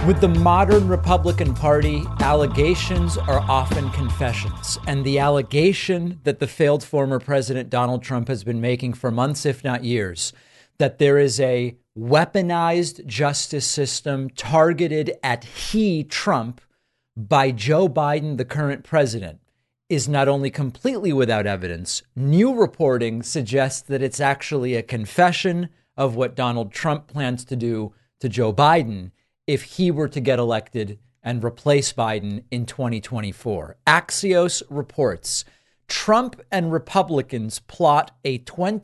With the modern Republican Party, allegations are often confessions. And the allegation that the failed former President Donald Trump has been making for months, if not years, that there is a weaponized justice system targeted at Trump, by Joe Biden, the current president, is not only completely without evidence. New reporting suggests that it's actually a confession of what Donald Trump plans to do to Joe Biden if he were to get elected and replace Biden in 2024. Axios reports Trump and Republicans plot a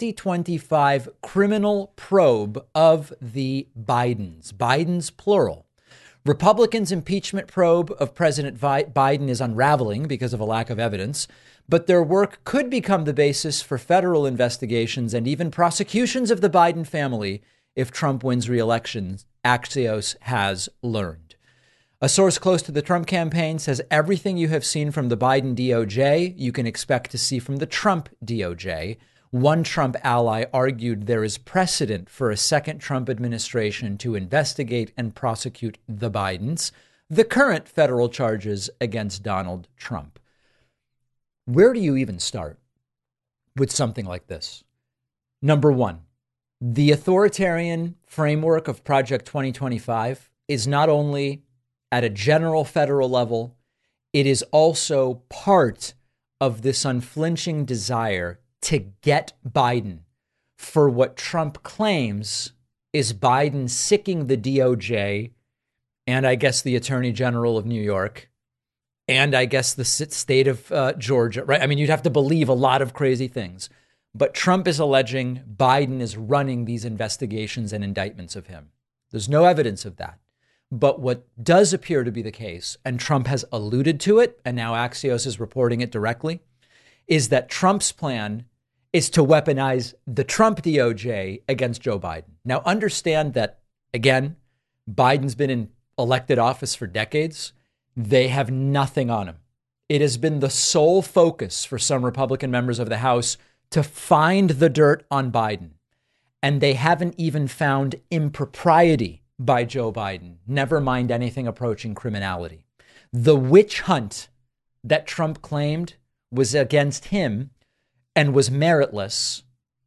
2025 criminal probe of the Bidens plural. Republicans' impeachment probe of President Biden is unraveling because of a lack of evidence, but their work could become the basis for federal investigations and even prosecutions of the Biden family if Trump wins re-election, Axios has learned. A source close to the Trump campaign says everything you have seen from the Biden DOJ, you can expect to see from the Trump DOJ. One Trump ally argued there is precedent for a second Trump administration to investigate and prosecute the Bidens, the current federal charges against Donald Trump. Where do you even start with something like this? Number one, the authoritarian framework of Project 2025 is not only at a general federal level, it is also part of this unflinching desire to get Biden for what Trump claims is Biden sicking the DOJ and I guess the Attorney General of New York and I guess the state of Georgia, right? I mean, you'd have to believe a lot of crazy things. But Trump is alleging Biden is running these investigations and indictments of him. There's no evidence of that. But what does appear to be the case, and Trump has alluded to it, and now Axios is reporting it directly, is that Trump's plan is to weaponize the Trump DOJ against Joe Biden. Now, understand that, again, Biden's been in elected office for decades. They have nothing on him. It has been the sole focus for some Republican members of the House to find the dirt on Biden. And they haven't even found impropriety by Joe Biden, never mind anything approaching criminality. The witch hunt that Trump claimed was against him and was meritless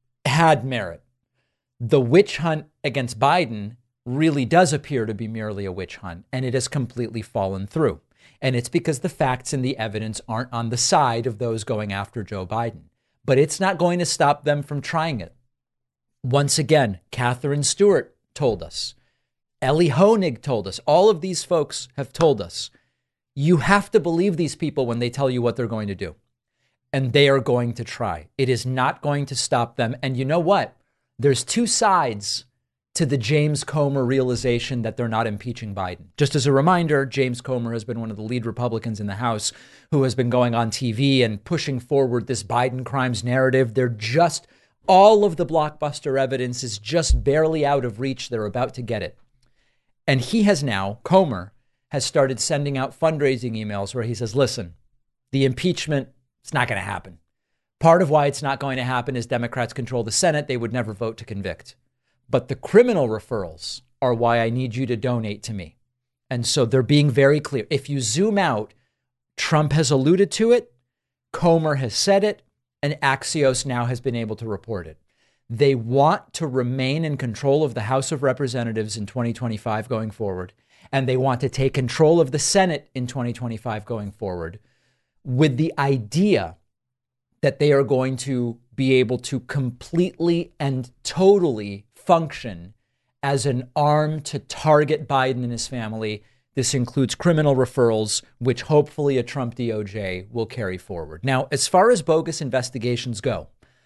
had merit. The witch hunt against Biden really does appear to be merely a witch hunt, and it has completely fallen through. And it's because the facts and the evidence aren't on the side of those going after Joe Biden. But it's not going to stop them from trying it. Once again, Catherine Stewart told us, Ellie Honig told us, all of these folks have told us, you have to believe these people when they tell you what they're going to do. And they are going to try. It is not going to stop them. And you know what? There's two sides to the James Comer realization that they're not impeaching Biden. Just as a reminder, James Comer has been one of the lead Republicans in the House who has been going on TV and pushing forward this Biden crimes narrative. They're just, all of the blockbuster evidence is just barely out of reach. They're about to get it. And he has now, Comer, has started sending out fundraising emails where he says, listen, the impeachment, it's not going to happen. Part of why it's not going to happen is Democrats control the Senate. They would never vote to convict. But the criminal referrals are why I need you to donate to me. And so they're being very clear. If you zoom out, Trump has alluded to it, Comer has said it, and Axios now has been able to report it. They want to remain in control of the House of Representatives in 2025 going forward, and they want to take control of the Senate in 2025 going forward, with the idea that they are going to be able to completely and totally function as an arm to target Biden and his family. This includes criminal referrals, which hopefully a Trump DOJ will carry forward. Now, as far as bogus investigations go,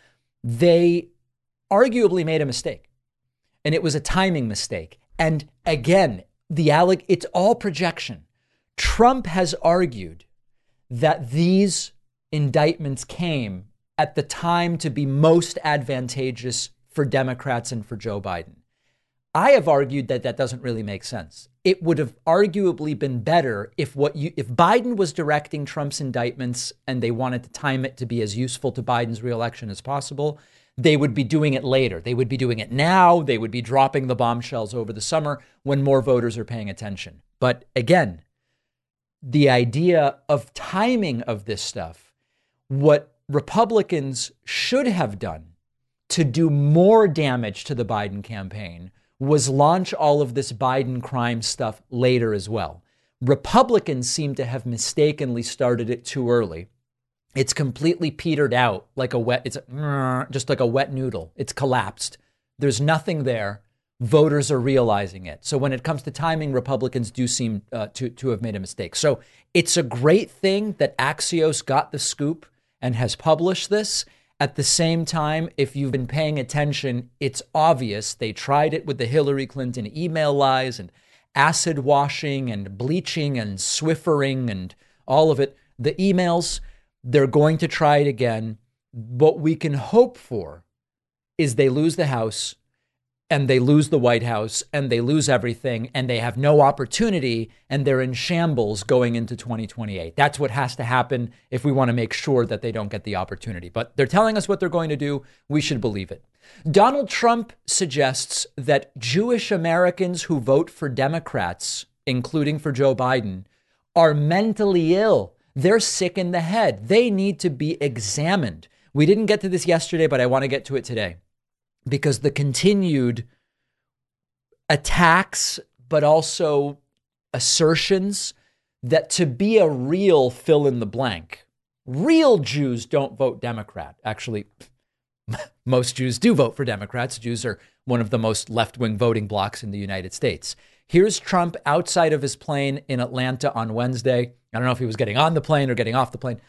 they arguably made a mistake, and it was a timing mistake. And again, it's all projection. Trump has argued that these indictments came at the time to be most advantageous for Democrats and for Joe Biden. I have argued that that doesn't really make sense. It would have arguably been better if Biden was directing Trump's indictments and they wanted to time it to be as useful to Biden's reelection as possible. They would be doing it later. They would be doing it now. They would be dropping the bombshells over the summer when more voters are paying attention. But again, the idea of timing of this stuff, what Republicans should have done to do more damage to the Biden campaign was launch all of this Biden crime stuff later as well. Republicans seem to have mistakenly started it too early. It's completely petered out like just like a wet noodle. It's collapsed. There's nothing there. Voters are realizing it. So when it comes to timing, Republicans do seem to have made a mistake. So it's a great thing that Axios got the scoop and has published this. At the same time, if you've been paying attention, it's obvious they tried it with the Hillary Clinton email lies and acid washing and bleaching and Swiffering and all of it. The emails, they're going to try it again. What we can hope for is they lose the House and they lose the White House and they lose everything and they have no opportunity and they're in shambles going into 2028. That's what has to happen if we want to make sure that they don't get the opportunity. But they're telling us what they're going to do. We should believe it. Donald Trump suggests that Jewish Americans who vote for Democrats, including for Joe Biden, are mentally ill. They're sick in the head. They need to be examined. We didn't get to this yesterday, but I want to get to it today. Because the continued attacks, but also assertions that to be a real fill in the blank, real Jews don't vote Democrat. Actually, most Jews do vote for Democrats. Jews are one of the most left-wing voting blocs in the United States. Here's Trump outside of his plane in Atlanta on Wednesday. I don't know if he was getting on the plane or getting off the plane.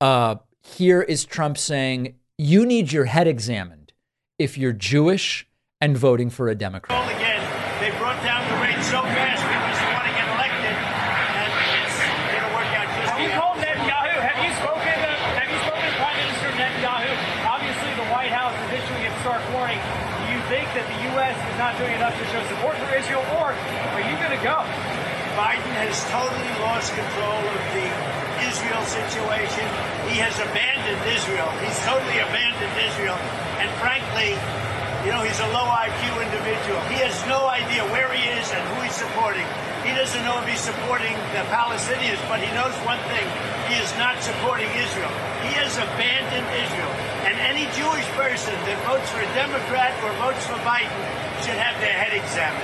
Here is Trump saying, you need your head examined if you're Jewish and voting for a Democrat. Again, they brought down the rate so fast because they want to get elected, and it's going to work out just. Have you called Netanyahu? Have you spoken to Prime Minister Netanyahu? Obviously, the White House is issuing a stark warning. Do you think that the U.S. is not doing enough to show support for Israel, or are you going to go? Biden has totally lost control of the Israel situation. He has abandoned Israel. He's totally abandoned Israel. And frankly, he's a low IQ individual. He has no idea where he is and who he's supporting. He doesn't know if he's supporting the Palestinians, but he knows one thing. He is not supporting Israel. He has abandoned Israel. And any Jewish person that votes for a Democrat or votes for Biden should have their head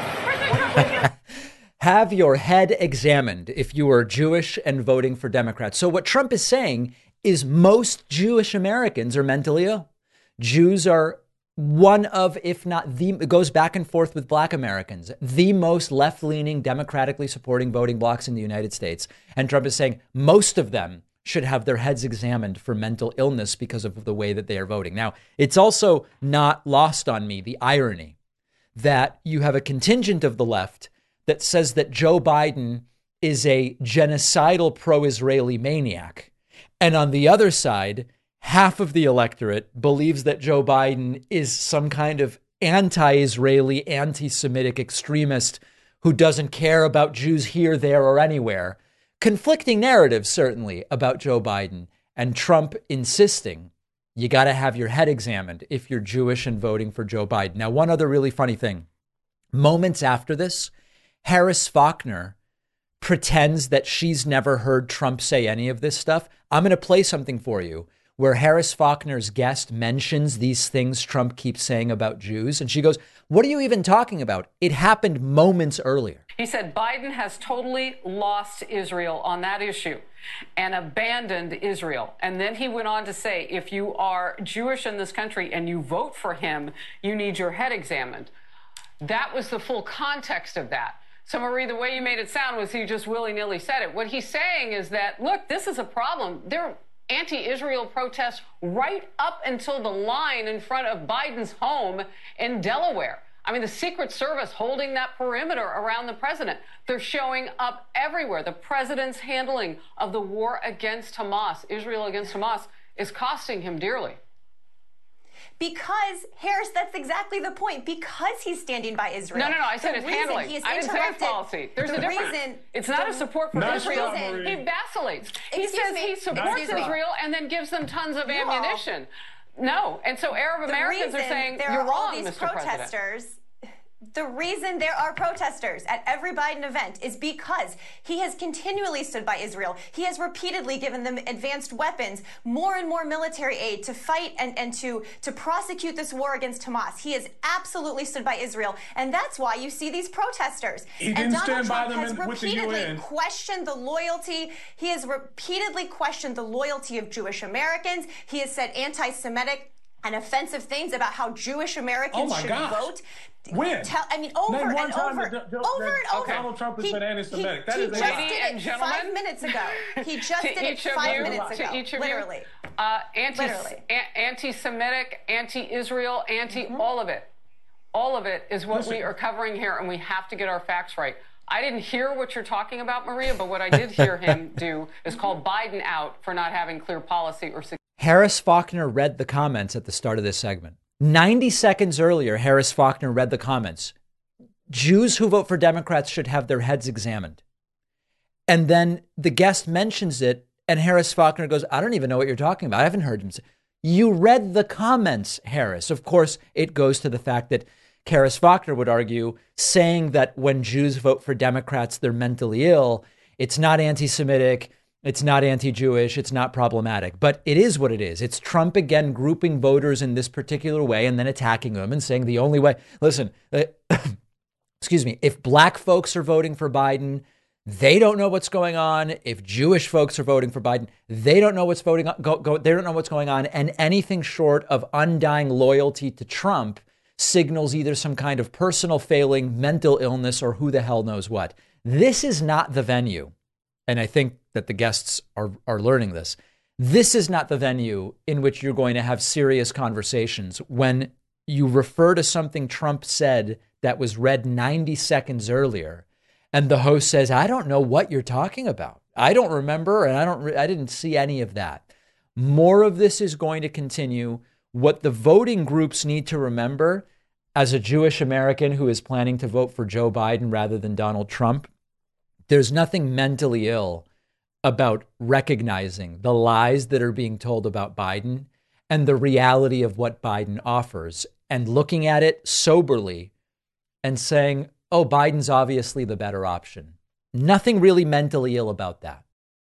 examined. Have your head examined if you are Jewish and voting for Democrats. So what Trump is saying is most Jewish Americans are mentally ill. Jews are one of, if not the, it goes back and forth with black Americans, the most left-leaning, democratically supporting voting blocs in the United States. And Trump is saying most of them should have their heads examined for mental illness because of the way that they are voting. Now, it's also not lost on me, the irony that you have a contingent of the left that says that Joe Biden is a genocidal pro-Israeli maniac. And on the other side, half of the electorate believes that Joe Biden is some kind of anti-Israeli, anti-Semitic extremist who doesn't care about Jews here, there, or anywhere. Conflicting narratives, certainly, about Joe Biden. And Trump insisting you got to have your head examined if you're Jewish and voting for Joe Biden. Now, one other really funny thing. Moments after this, Harris Faulkner pretends that she's never heard Trump say any of this stuff. I'm going to play something for you where Harris Faulkner's guest mentions these things Trump keeps saying about Jews. And she goes, what are you even talking about? It happened moments earlier. He said Biden has totally lost Israel on that issue and abandoned Israel. And then he went on to say, if you are Jewish in this country and you vote for him, you need your head examined. That was the full context of that. So, Marie, the way you made it sound was he just willy-nilly said it. What he's saying is that, look, this is a problem. There are anti-Israel protests right up until the line in front of Biden's home in Delaware. I mean, the Secret Service holding that perimeter around the president. They're showing up everywhere. The president's handling of the war against Hamas, Israel against Hamas, is costing him dearly. Because, Harris, that's exactly the point. Because he's standing by Israel. No. I said his handling. I didn't say his policy. There's a difference. It's not a support for Israel. He vacillates. He says he supports Israel and then gives them tons of ammunition. No. And so Arab Americans are saying, you're wrong, Mr. President. The reason there are protesters at every Biden event is because he has continually stood by Israel. He has repeatedly given them advanced weapons, more and more military aid to fight and to prosecute this war against Hamas. He has absolutely stood by Israel, and that's why you see these protesters. He didn't stand by them with the UN. Questioned the loyalty. He has repeatedly questioned the loyalty of Jewish Americans. He has said anti-Semitic and offensive things about how Jewish Americans should vote. When? Over and over. Donald Trump has been anti-Semitic. That is ladies and gentlemen, 5 minutes ago. He just did it 5 minutes ago. To each of literally. Anti-Semitic, anti-Israel, all of it. All of it is what we are covering here, and we have to get our facts right. I didn't hear what you're talking about, Maria, but what I did hear him do is call Biden out for not having clear policy or. Harris Faulkner read the comments at the start of this segment. 90 seconds earlier, Harris Faulkner read the comments. Jews who vote for Democrats should have their heads examined. And then the guest mentions it, and Harris Faulkner goes, I don't even know what you're talking about. I haven't heard him say. You read the comments, Harris. Of course, it goes to the fact that Harris Faulkner would argue, saying that when Jews vote for Democrats, they're mentally ill. It's not anti-Semitic. It's not anti-Jewish. It's not problematic, but it is what it is. It's Trump again, grouping voters in this particular way and then attacking them and saying the only way. Listen, excuse me. If black folks are voting for Biden, they don't know what's going on. If Jewish folks are voting for Biden, they don't know what's they don't know what's going on. And anything short of undying loyalty to Trump signals either some kind of personal failing, mental illness, or who the hell knows what. This is not the venue. And I think that the guests are learning this. This is not the venue in which you're going to have serious conversations when you refer to something Trump said that was read 90 seconds earlier. And the host says, I don't know what you're talking about. I don't remember. And I didn't see any of that. More of this is going to continue. What the voting groups need to remember as a Jewish American who is planning to vote for Joe Biden rather than Donald Trump, there's nothing mentally ill about recognizing the lies that are being told about Biden and the reality of what Biden offers and looking at it soberly and saying, oh, Biden's obviously the better option. Nothing really mentally ill about that.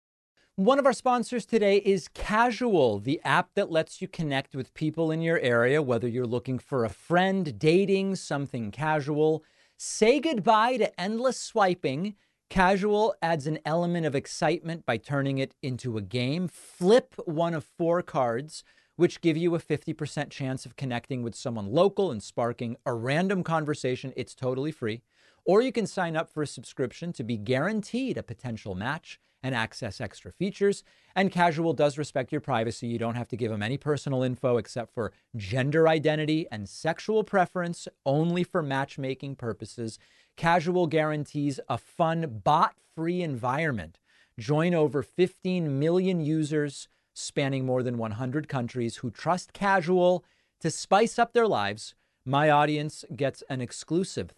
One of our sponsors today is Casual, the app that lets you connect with people in your area, whether you're looking for a friend, dating, something casual. Say goodbye to endless swiping. Casual adds an element of excitement by turning it into a game. Flip one of 4 cards, which give you a 50% chance of connecting with someone local and sparking a random conversation. It's totally free. Or you can sign up for a subscription to be guaranteed a potential match and access extra features. And Casual does respect your privacy. You don't have to give them any personal info except for gender identity and sexual preference, only for matchmaking purposes. Casual guarantees a fun, bot-free environment. Join over 15 million users spanning more than 100 countries who trust Casual to spice up their lives. My audience gets an exclusive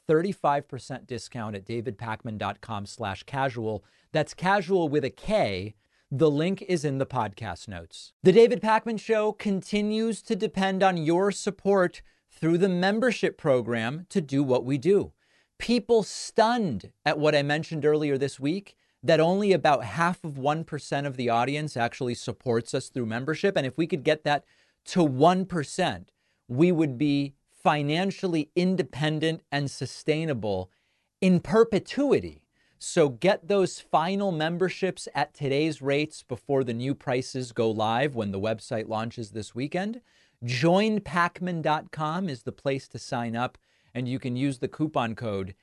35% discount at davidpakman.com/casual. That's casual with a K. The link is in the podcast notes. The David Pakman Show continues to depend on your support through the membership program to do what we do. People stunned at what I mentioned earlier this week, that only about half of 1% of the audience actually supports us through membership. And if we could get that to 1%, we would be financially independent and sustainable in perpetuity. So get those final memberships at today's rates before the new prices go live when the website launches this weekend. JoinPakman.com is the place to sign up, and you can use the coupon code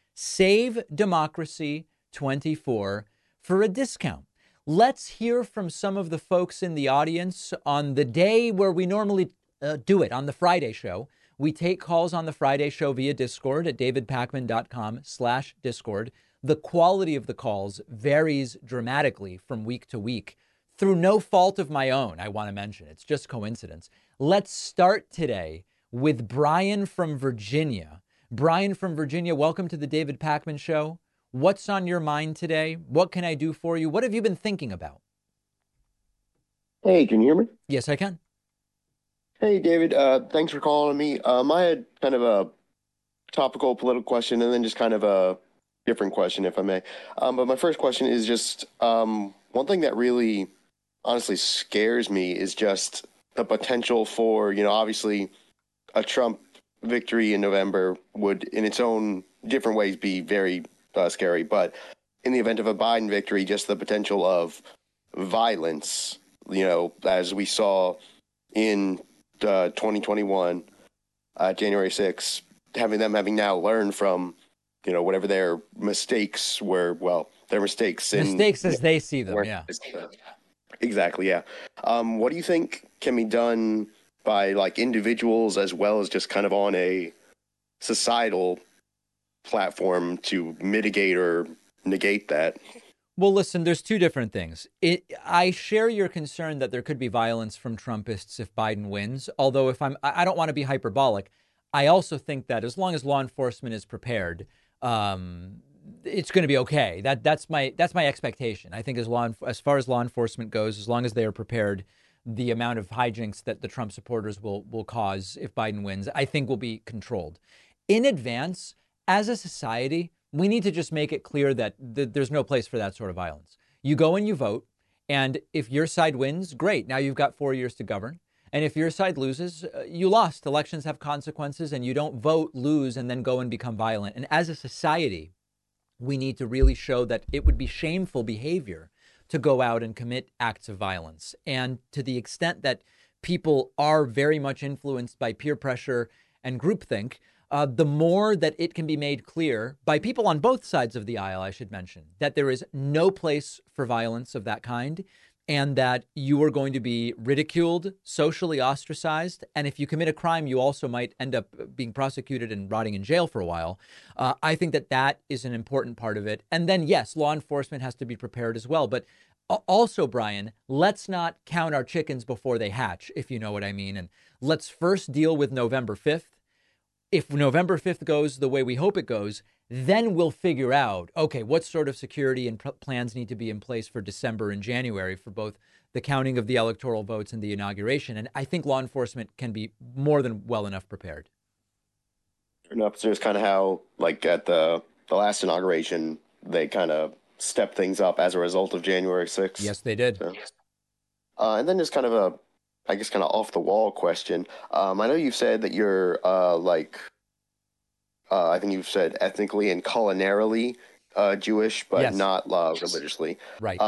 SAVEDEMOCRACY24 for a discount. Let's hear from some of the folks in the audience on the day where we normally do it, on the Friday show. We take calls on the Friday show via Discord at davidpakman.com/Discord. The quality of the calls varies dramatically from week to week through no fault of my own, I want to mention. It's just coincidence. Let's start today with Brian from Virginia. Brian from Virginia, welcome to the David Pakman Show. What's on your mind today? What can I do for you? What have you been thinking about? Hey, can you hear me? Yes, I can. Hey, David. Thanks for calling me. I had kind of a topical political question, and then just kind of a different question, if I may. But my first question is just one thing that really honestly scares me is just the potential for, obviously a Trump victory in November would, in its own different ways, be very scary. But in the event of a Biden victory, just the potential of violence, as we saw in 2021, January 6th, having now learned from, whatever their mistakes were. Well, their mistakes. Mistakes as they see them, yeah. Exactly, yeah. What do you think can be done by individuals as well as just kind of on a societal platform to mitigate or negate that? Well, listen, there's two different things. I share your concern that there could be violence from Trumpists if Biden wins. Although I don't want to be hyperbolic. I also think that as long as law enforcement is prepared, it's going to be okay. That's my expectation. I think as far as law enforcement goes, as long as they are prepared, the amount of hijinks that the Trump supporters will cause if Biden wins, I think will be controlled. In advance, as a society, we need to just make it clear that there's no place for that sort of violence. You go and you vote, and if your side wins, great. Now you've got 4 years to govern. And if your side loses, you lost. Elections have consequences, and you don't vote, lose, and then go and become violent. And as a society, we need to really show that it would be shameful behavior to go out and commit acts of violence. And to the extent that people are very much influenced by peer pressure and groupthink, the more that it can be made clear by people on both sides of the aisle, I should mention, that there is no place for violence of that kind, and that you are going to be ridiculed, socially ostracized. And if you commit a crime, you also might end up being prosecuted and rotting in jail for a while. I think that is an important part of it. And then, yes, law enforcement has to be prepared as well. But also, Brian, let's not count our chickens before they hatch, if you know what I mean. And let's first deal with November 5th. If November 5th goes the way we hope it goes, then we'll figure out, okay, what sort of security and plans need to be in place for December and January for both the counting of the electoral votes and the inauguration. And I think law enforcement can be more than well enough prepared. Fair enough. So it's kind of how, at the last inauguration, they kind of stepped things up as a result of January 6th. Yes, they did. So, and then just kind of kind of off the wall question. I know you've said that you're I think you've said ethnically and culinarily Jewish, but yes, not religiously. Right.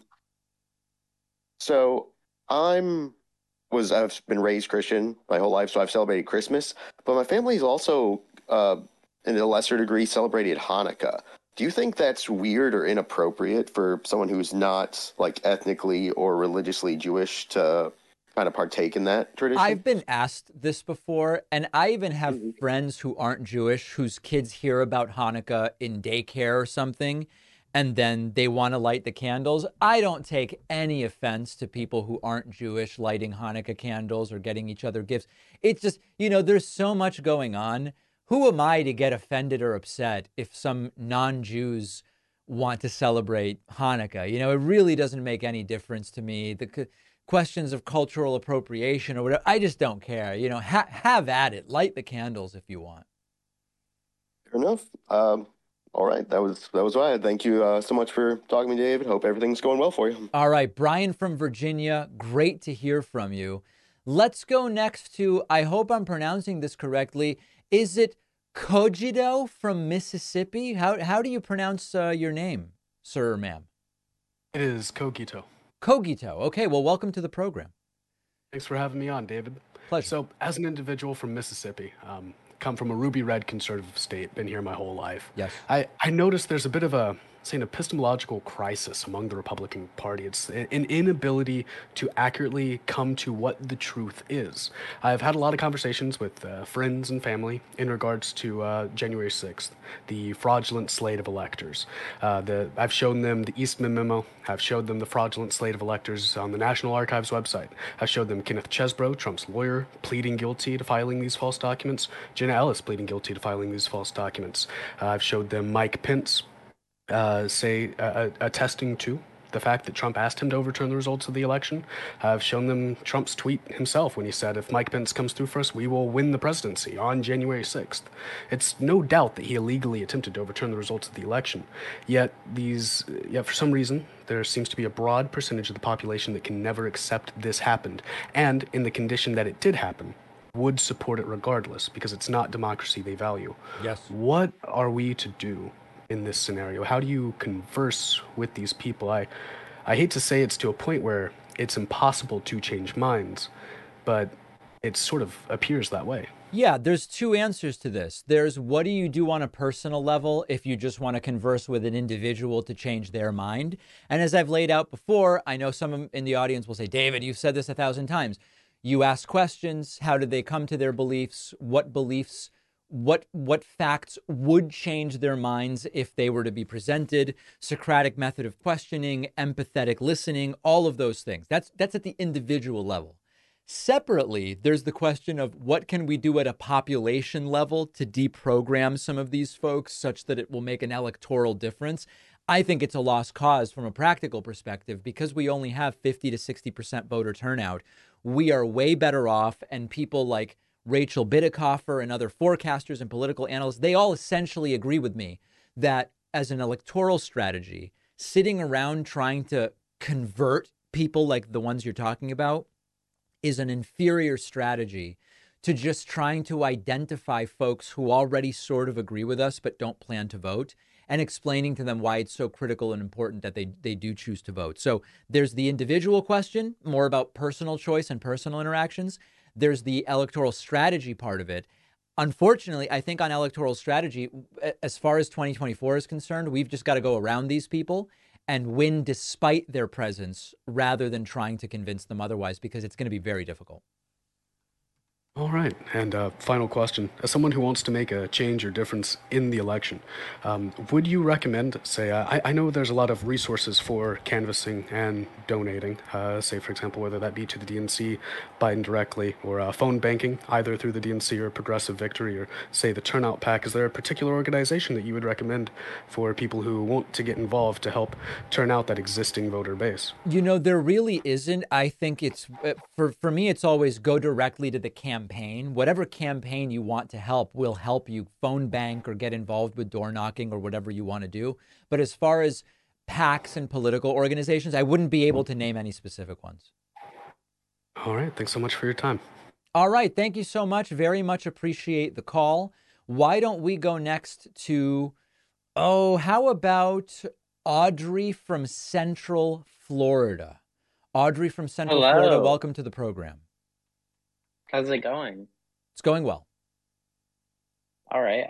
So I've been raised Christian my whole life, so I've celebrated Christmas, but my family's also, in a lesser degree, celebrated Hanukkah. Do you think that's weird or inappropriate for someone who's not ethnically or religiously Jewish to kind of partake in that tradition? I've been asked this before, and I even have friends who aren't Jewish whose kids hear about Hanukkah in daycare or something, and then they want to light the candles. I don't take any offense to people who aren't Jewish lighting Hanukkah candles or getting each other gifts. It's just, there's so much going on. Who am I to get offended or upset if some non-Jews want to celebrate Hanukkah? It really doesn't make any difference to me. The questions of cultural appropriation or whatever, I just don't care. Have at it. Light the candles if you want. Fair enough. All right. That was why. Thank you so much for talking to me, David. Hope everything's going well for you. All right. Brian from Virginia, great to hear from you. Let's go next to, I hope I'm pronouncing this correctly, is it Cogito from Mississippi? How do you pronounce your name, sir or ma'am? It is Cogito. Cogito. Okay, well, welcome to the program. Thanks for having me on, David. Pleasure. So, as an individual from Mississippi, come from a ruby red conservative state, been here my whole life. Yes. I noticed there's a bit of an epistemological crisis among the Republican Party. It's an inability to accurately come to what the truth is. I've had a lot of conversations with friends and family in regards to January 6th, the fraudulent slate of electors. I've shown them the Eastman memo. I've showed them the fraudulent slate of electors on the National Archives website. I've showed them Kenneth Chesebro, Trump's lawyer, pleading guilty to filing these false documents. Jenna Ellis pleading guilty to filing these false documents. I've showed them Mike Pence attesting to the fact that Trump asked him to overturn the results of the election. I've shown them Trump's tweet himself when he said, if Mike Pence comes through first, we will win the presidency on January 6th. It's no doubt that he illegally attempted to overturn the results of the election. Yet for some reason, there seems to be a broad percentage of the population that can never accept this happened. And in the condition that it did happen, would support it regardless, because it's not democracy they value. Yes. What are we to do in this scenario? How do you converse with these people? I hate to say it's to a point where it's impossible to change minds, but it sort of appears that way. Yeah, there's two answers to this. There's what do you do on a personal level if you just want to converse with an individual to change their mind? And as I've laid out before, I know some in the audience will say, David, you've said this 1,000 times. You ask questions. How did they come to their beliefs? What beliefs, what facts would change their minds if they were to be presented? Socratic method of questioning, empathetic listening, all of those things. That's at the individual level. Separately, there's the question of what can we do at a population level to deprogram some of these folks such that it will make an electoral difference. I think it's a lost cause from a practical perspective because we only have 50 to 60% voter turnout. We are way better off, and people like Rachel Bidikofer and other forecasters and political analysts, they all essentially agree with me that as an electoral strategy, sitting around trying to convert people like the ones you're talking about is an inferior strategy to just trying to identify folks who already sort of agree with us but don't plan to vote and explaining to them why it's so critical and important that they do choose to vote. So there's the individual question, more about personal choice and personal interactions. There's the electoral strategy part of it. Unfortunately, I think on electoral strategy, as far as 2024 is concerned, we've just got to go around these people and win despite their presence rather than trying to convince them otherwise, because it's going to be very difficult. All right. And final question. As someone who wants to make a change or difference in the election, would you recommend, say, I know there's a lot of resources for canvassing and donating, say, for example, whether that be to the DNC, Biden directly, or phone banking, either through the DNC or Progressive Victory, or, say, the Turnout PAC. Is there a particular organization that you would recommend for people who want to get involved to help turn out that existing voter base? You know, there really isn't. I think it's, for me, it's always go directly to the campaign. Whatever campaign you want to help will help you phone bank or get involved with door knocking or whatever you want to do. But as far as PACs and political organizations, I wouldn't be able to name any specific ones. All right. Thanks so much for your time. All right. Thank you so much. Very much appreciate the call. Why don't we go next to, how about Audrey from Central Florida? Audrey from Central Florida, welcome to the program. How's it going? It's going well. All right.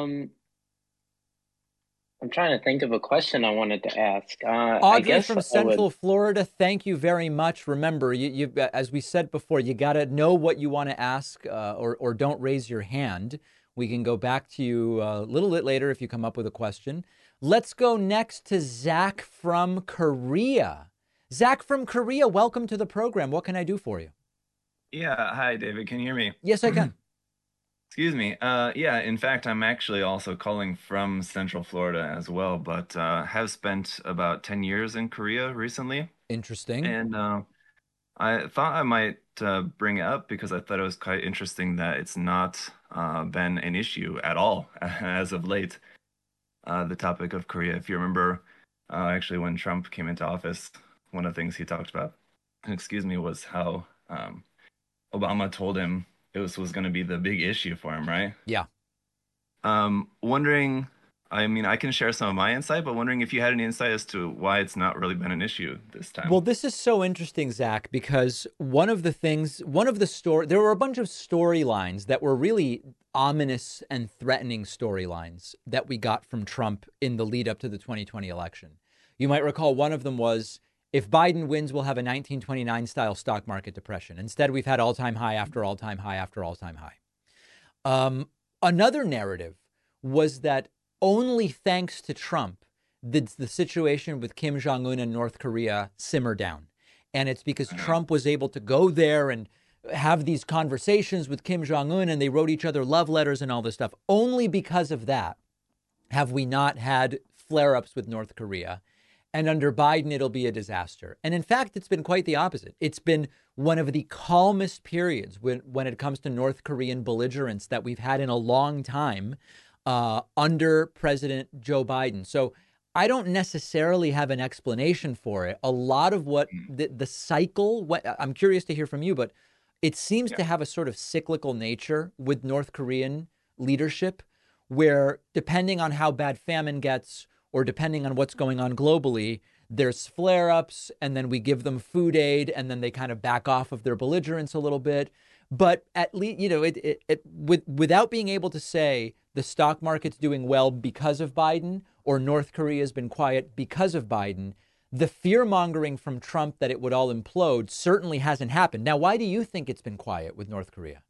I'm trying to think of a question I wanted to ask. Audrey from Central Florida, thank you very much. Remember, you as we said before, you got to know what you want to ask or don't raise your hand. We can go back to you a little bit later if you come up with a question. Let's go next to Zach from Korea. Zach from Korea, welcome to the program. What can I do for you? Yeah. Hi, David. Can you hear me? Yes, I can. Excuse me. Yeah, in fact, I'm actually also calling from Central Florida as well, but have spent about 10 years in Korea recently. Interesting. And I thought I might bring it up because I thought it was quite interesting that it's not been an issue at all as of late. The topic of Korea. If you remember, actually, when Trump came into office, one of the things he talked about, was how Obama told him it was going to be the big issue for him, right? Yeah. Wondering, I mean, I can share some of my insight, but wondering if you had any insight as to why it's not really been an issue this time. Well, this is so interesting, Zach, because there were a bunch of storylines that were really ominous and threatening storylines that we got from Trump in the lead up to the 2020 election. You might recall one of them was, if Biden wins, we'll have a 1929 style stock market depression. Instead, we've had all-time high after all-time high after all-time high. Another narrative was that only thanks to Trump did the situation with Kim Jong-un and North Korea simmer down. And it's because Trump was able to go there and have these conversations with Kim Jong-un, and they wrote each other love letters and all this stuff. Only because of that have we not had flare-ups with North Korea. And under Biden, it'll be a disaster. And in fact, it's been quite the opposite. It's been one of the calmest periods when it comes to North Korean belligerence that we've had in a long time under President Joe Biden. So I don't necessarily have an explanation for it. A lot of what the cycle, I'm curious to hear from you, but it seems to have a sort of cyclical nature with North Korean leadership, where depending on how bad famine gets, or depending on what's going on globally, there's flare-ups, and then we give them food aid, and then they kind of back off of their belligerence a little bit. But at least, without being able to say the stock market's doing well because of Biden, or North Korea's been quiet because of Biden, the fear-mongering from Trump that it would all implode certainly hasn't happened. Now, why do you think it's been quiet with North Korea?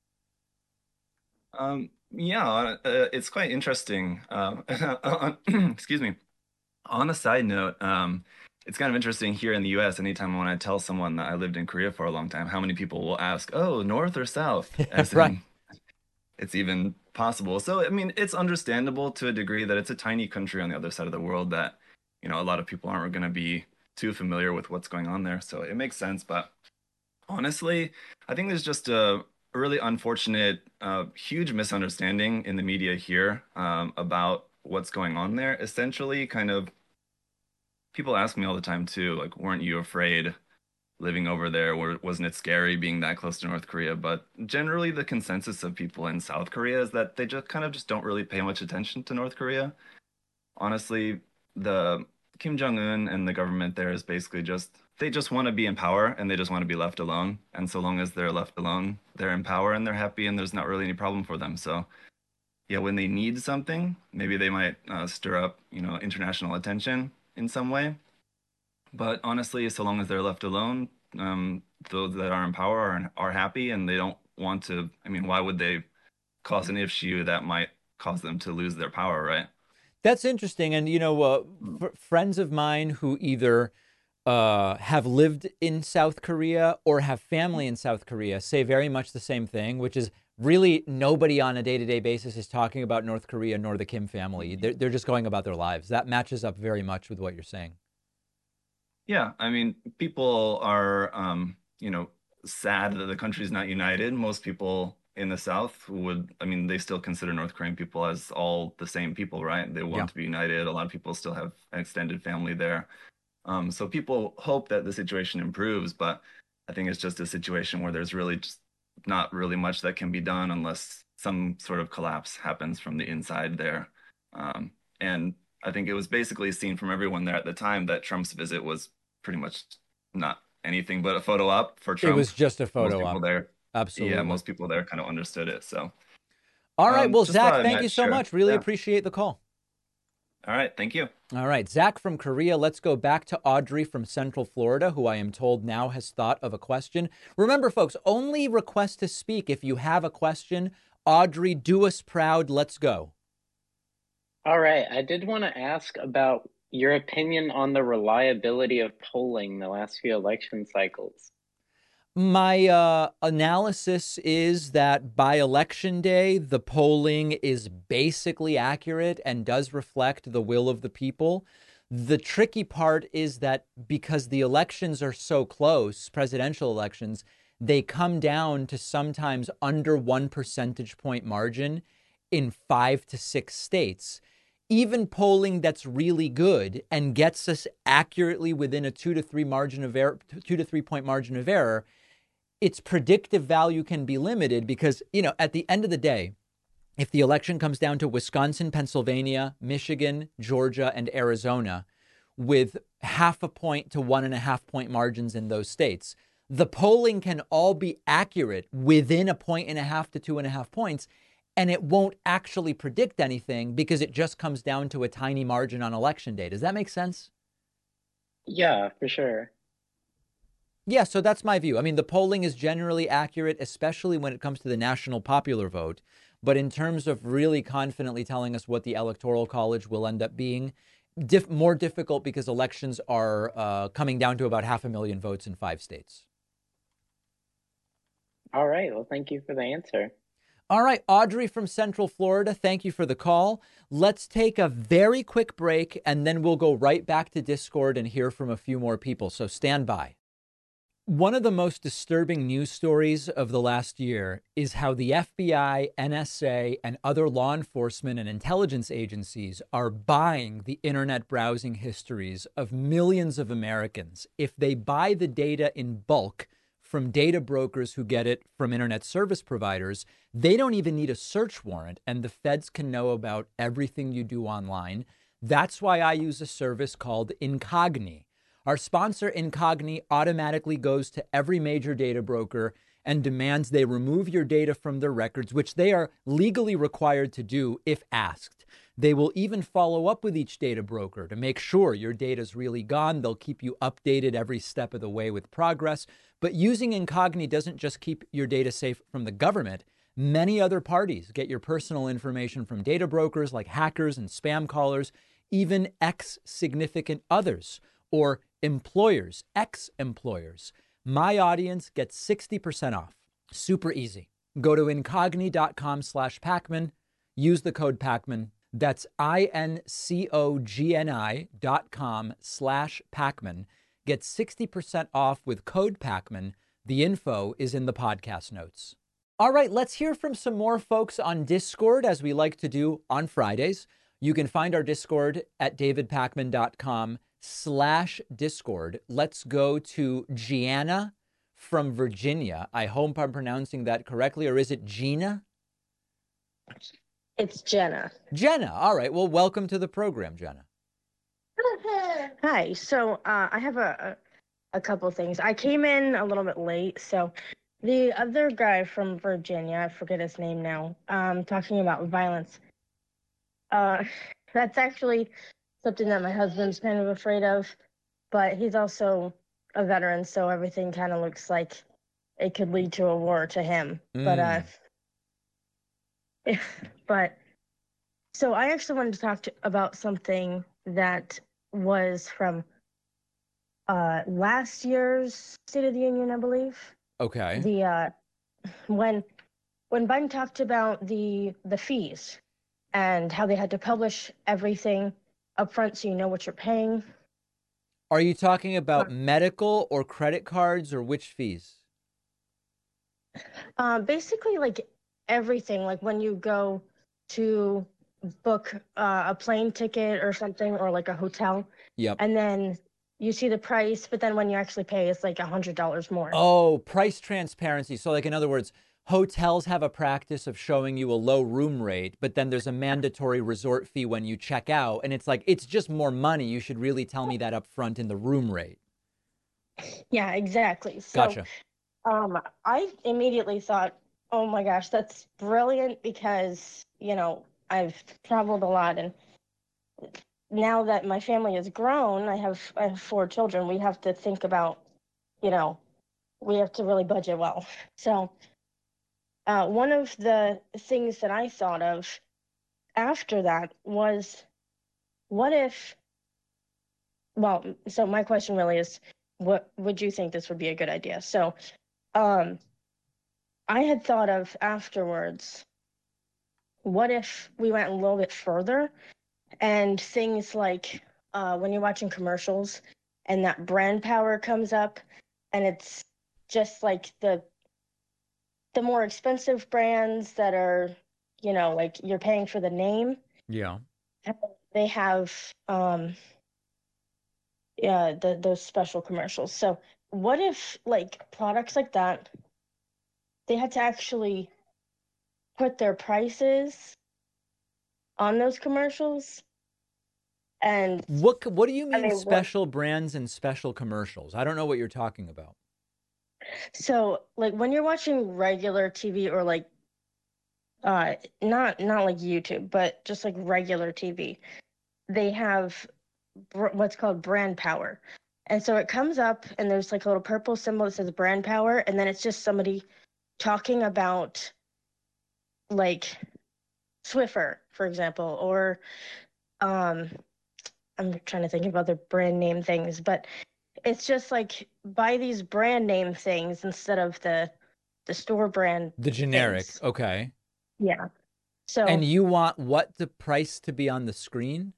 It's quite interesting. Excuse me. On a side note, it's kind of interesting here in the U.S. Anytime when I tell someone that I lived in Korea for a long time, how many people will ask, "Oh, North or South?" As right. It's even possible. So, I mean, it's understandable to a degree that it's a tiny country on the other side of the world that, a lot of people aren't going to be too familiar with what's going on there. So it makes sense. But honestly, I think there's just a really unfortunate, huge misunderstanding in the media here about what's going on there. Essentially, kind of, people ask me all the time too, like, weren't you afraid living over there? Wasn't it scary being that close to North Korea? But generally, the consensus of people in South Korea is that they just don't really pay much attention to North Korea. Honestly, the Kim Jong-un and the government there is basically they just want to be in power, and they just want to be left alone. And so long as they're left alone, they're in power and they're happy, and there's not really any problem for them. So yeah, when they need something, maybe they might stir up, international attention in some way. But honestly, so long as they're left alone, those that are in power are happy, and they don't want to. I mean, why would they cause an issue that might cause them to lose their power, right? That's interesting. And, friends of mine who either have lived in South Korea or have family in South Korea say very much the same thing, which is really nobody on a day-to-day basis is talking about North Korea nor the Kim family. They're just going about their lives. That matches up very much with what you're saying. Yeah, I mean, people are, sad that the country's not united. Most people in the South they still consider North Korean people as all the same people, right? They want to be united. A lot of people still have an extended family there. So people hope that the situation improves, but I think it's just a situation where there's really just not really much that can be done unless some sort of collapse happens from the inside there. And I think it was basically seen from everyone there at the time that Trump's visit was pretty much not anything but a photo op for Trump. It was just a photo op. There. Absolutely. Yeah, most people there kind of understood it. So, all right. Well, Zach, thank you so much. Really appreciate the call. All right. Thank you. All right. Zach from Korea. Let's go back to Audrey from Central Florida, who I am told now has thought of a question. Remember, folks, only request to speak if you have a question. Audrey, do us proud. Let's go. All right. I did want to ask about your opinion on the reliability of polling the last few election cycles. My analysis is that by election day, the polling is basically accurate and does reflect the will of the people. The tricky part is that because the elections are so close, presidential elections, they come down to sometimes under 1 percentage point margin in 5 to 6 states. Even polling that's really good and gets us accurately within a 2 to 3 point margin of error, its predictive value can be limited because, at the end of the day, if the election comes down to Wisconsin, Pennsylvania, Michigan, Georgia, and Arizona, with 0.5 point to 1.5 point margins in those states, the polling can all be accurate within 1.5 points to 2.5 points, and it won't actually predict anything because it just comes down to a tiny margin on election day. Does that make sense? Yeah, for sure. Yeah, so that's my view. I mean, the polling is generally accurate, especially when it comes to the national popular vote. But in terms of really confidently telling us what the Electoral College will end up being, more difficult because elections are coming down to about 500,000 votes in 5 states. All right. Well, thank you for the answer. All right, Audrey from Central Florida, thank you for the call. Let's take a very quick break, and then we'll go right back to Discord and hear from a few more people. So stand by. One of the most disturbing news stories of the last year is how the FBI, NSA, and other law enforcement and intelligence agencies are buying the internet browsing histories of millions of Americans. If they buy the data in bulk from data brokers who get it from internet service providers, they don't even need a search warrant, and the feds can know about everything you do online. That's why I use a service called Incogni. Our sponsor, Incogni, automatically goes to every major data broker and demands they remove your data from their records, which they are legally required to do if asked. They will even follow up with each data broker to make sure your data is really gone. They'll keep you updated every step of the way with progress. But using Incogni doesn't just keep your data safe from the government. Many other parties get your personal information from data brokers like hackers and spam callers, even ex-significant others or employers, ex-employers. My audience gets 60% off. Super easy. Go to incogni.com/Pacman. Use the code Pacman. That's incogni.com/Pacman. Get 60% off with code Pacman. The info is in the podcast notes. All right, let's hear from some more folks on Discord, as we like to do on Fridays. You can find our Discord at davidpacman.com/Discord. Let's go to Gianna from Virginia. I hope I'm pronouncing that correctly, or is it Gina? It's Jenna. Jenna. All right. Well, welcome to the program, Jenna. Hi. So I have a couple things. I came in a little bit late. So the other guy from Virginia, I forget his name now, talking about violence. That's actually something that my husband's kind of afraid of, but he's also a veteran, so everything kind of looks like it could lead to a war to him. But so I actually wanted to talk about something that was from last year's State of the Union, I believe. Okay. The when Biden talked about the fees and how they had to publish everything up front so you know what you're paying. Are you talking about medical or credit cards, or which fees? Basically, like everything, like when you go to book a plane ticket or something, or like a hotel. Yep. And then you see the price, but then when you actually pay, it's like $100 more. Oh, price transparency. So like, in other words, hotels have a practice of showing you a low room rate, but then there's a mandatory resort fee when you check out. And it's like, it's just more money. You should really tell me that up front in the room rate. Yeah, exactly. So, gotcha. I immediately thought, oh my gosh, that's brilliant, because, you know, I've traveled a lot, and now that my family is grown, I have 4 children. We have to think about, you know, we have to really budget well. So one of the things that I thought of after that was, what if, well, so my question really is, what would you think this would be a good idea? So I had thought of afterwards, what if we went a little bit further, and things like when you're watching commercials and that brand power comes up, and it's just like the more expensive brands that are, you know, like you're paying for the name. Yeah. They have those special commercials. So what if like products like that, they had to actually put their prices on those commercials? And what do you mean, special brands and special commercials? I don't know what you're talking about. So like when you're watching regular TV, or like not like YouTube, but just like regular TV, they have what's called brand power. And so it comes up and there's like a little purple symbol that says brand power, and then it's just somebody talking about like Swiffer, for example, or I'm trying to think of other brand name things, but it's just like buy these brand name things instead of the store brand. The generic. things. Okay. Yeah. So. And you want what the price to be on the screen?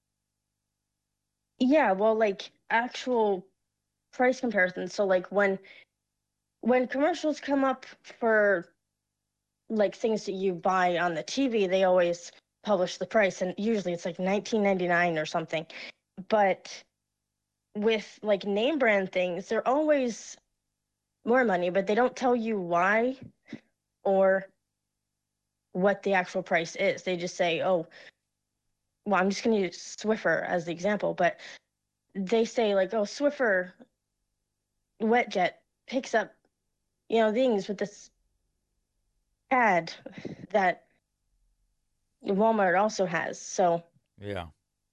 Yeah, well, like actual price comparisons. So like when commercials come up for like things that you buy on the TV, they always publish the price, and usually it's like $19.99 or something. But with like name brand things, they're always more money, but they don't tell you why or what the actual price is. They just say, oh, well, I'm just going to use Swiffer as the example, but they say like, oh, Swiffer WetJet picks up, things with this ad that Walmart also has. So yeah.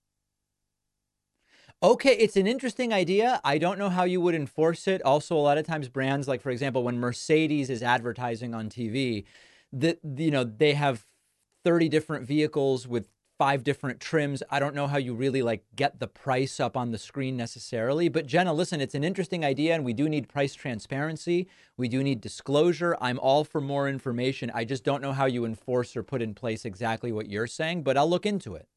Okay, it's an interesting idea. I don't know how you would enforce it. Also, a lot of times brands, like for example, when Mercedes is advertising on TV, they have 30 different vehicles with 5 different trims. I don't know how you really like get the price up on the screen necessarily. But Jenna, listen, it's an interesting idea, and we do need price transparency. We do need disclosure. I'm all for more information. I just don't know how you enforce or put in place exactly what you're saying, but I'll look into it.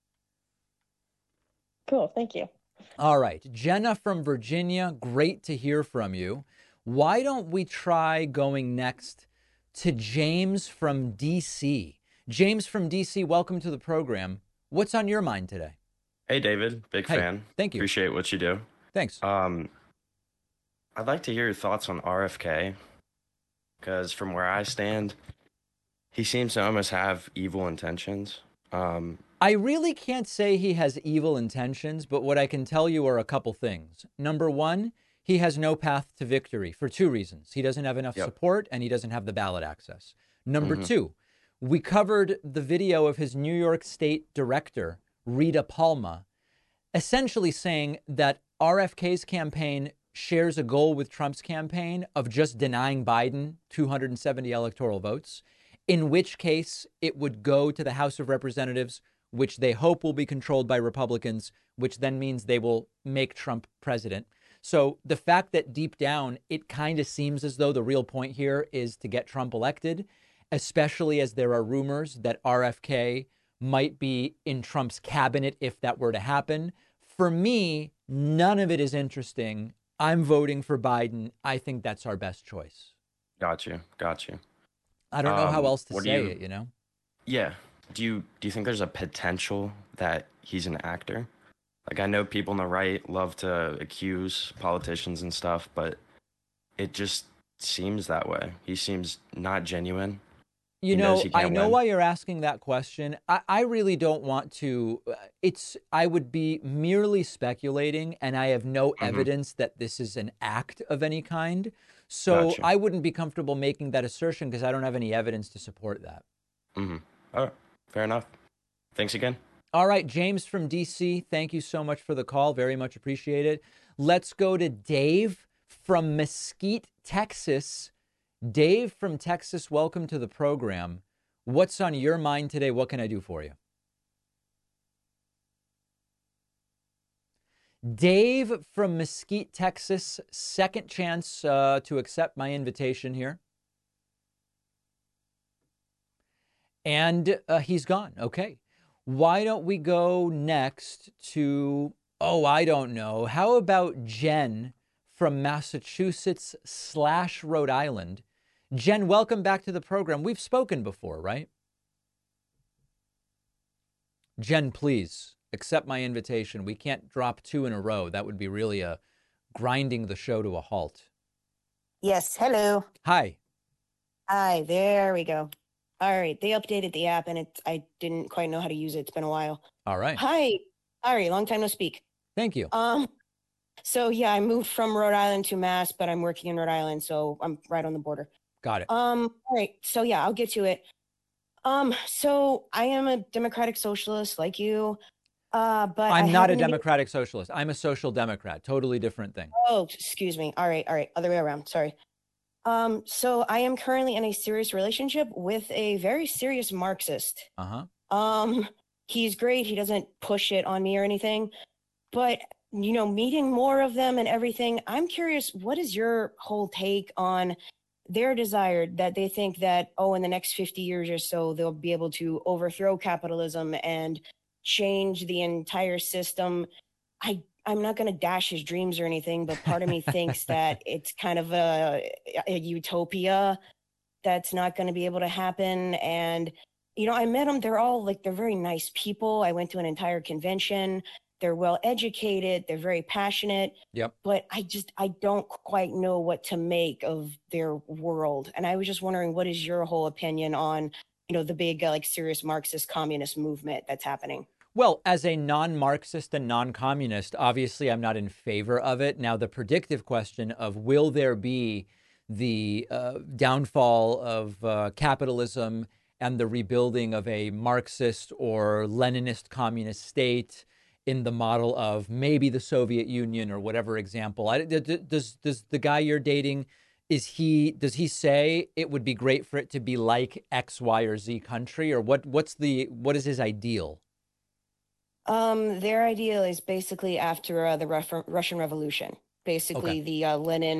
Cool, thank you. All right, Jenna from Virginia, great to hear from you. Why don't we try going next to James from DC? James from DC, welcome to the program. What's on your mind today? Hey, David, big fan. Thank you. Appreciate what you do. Thanks. I'd like to hear your thoughts on RFK, because from where I stand, he seems to almost have evil intentions. I really can't say he has evil intentions, but what I can tell you are a couple things. Number one, he has no path to victory for 2 reasons. He doesn't have enough support, and he doesn't have the ballot access. Number two, we covered the video of his New York State director, Rita Palma, essentially saying that RFK's campaign shares a goal with Trump's campaign of just denying Biden 270 electoral votes, in which case it would go to the House of Representatives, which they hope will be controlled by Republicans, which then means they will make Trump president. So the fact that deep down, it kind of seems as though the real point here is to get Trump elected, especially as there are rumors that RFK might be in Trump's cabinet if that were to happen. For me, none of it is interesting. I'm voting for Biden. I think that's our best choice. Got you. I don't know how else to say it, Yeah. Do you think there's a potential that he's an actor? Like, I know people on the right love to accuse politicians and stuff, but it just seems that way. He seems not genuine. I know why you're asking that question. I really don't want to. I would be merely speculating, and I have no evidence that this is an act of any kind. So Gotcha. I wouldn't be comfortable making that assertion because I don't have any evidence to support that. All right. Fair enough. Thanks again. All right, James from DC, thank you so much for the call. Very much appreciate it. Let's go to Dave from Mesquite, Texas. Dave from Texas, welcome to the program. What's on your mind today? What can I do for you? Dave from Mesquite, Texas, second chance to accept my invitation here. And he's gone. Okay. Why don't we go next to, I don't know. How about Jen from Massachusetts / Rhode Island? Jen, welcome back to the program. We've spoken before, right? Jen, please accept my invitation. We can't drop 2 in a row. That would be really grinding the show to a halt. Yes. Hello. Hi. Hi. There we go. All right. They updated the app, and I didn't quite know how to use it. It's been a while. All right. Hi. Ari, long time no speak. Thank you. So yeah, I moved from Rhode Island to Mass, but I'm working in Rhode Island, so I'm right on the border. Got it. All right. So yeah, I'll get to it. So I am a democratic socialist like you. But I'm not a democratic socialist. I'm a social democrat. Totally different thing. Oh, excuse me. All right. Other way around. Sorry. So I am currently in a serious relationship with a very serious Marxist. He's great. He doesn't push it on me or anything, but meeting more of them and everything, I'm curious, what is your whole take on their desire that they think that, oh, in the next 50 years or so, they'll be able to overthrow capitalism and change the entire system. I'm not going to dash his dreams or anything, but part of me thinks that it's kind of a utopia that's not going to be able to happen. And, you know, I met them. They're very nice people. I went to an entire convention. They're well educated. They're very passionate. Yep. But I don't quite know what to make of their world. And I was just wondering, what is your whole opinion on, you know, the big, serious Marxist communist movement that's happening? Well, as a non-Marxist and non-communist, obviously I'm not in favor of it. Now, the predictive question of will there be the downfall of capitalism and the rebuilding of a Marxist or Leninist communist state in the model of maybe the Soviet Union or whatever example. Does the guy you're dating, does he say it would be great for it to be like X, Y, or Z country, or what is his ideal? Their ideal is basically after the Russian Revolution. Basically, okay. The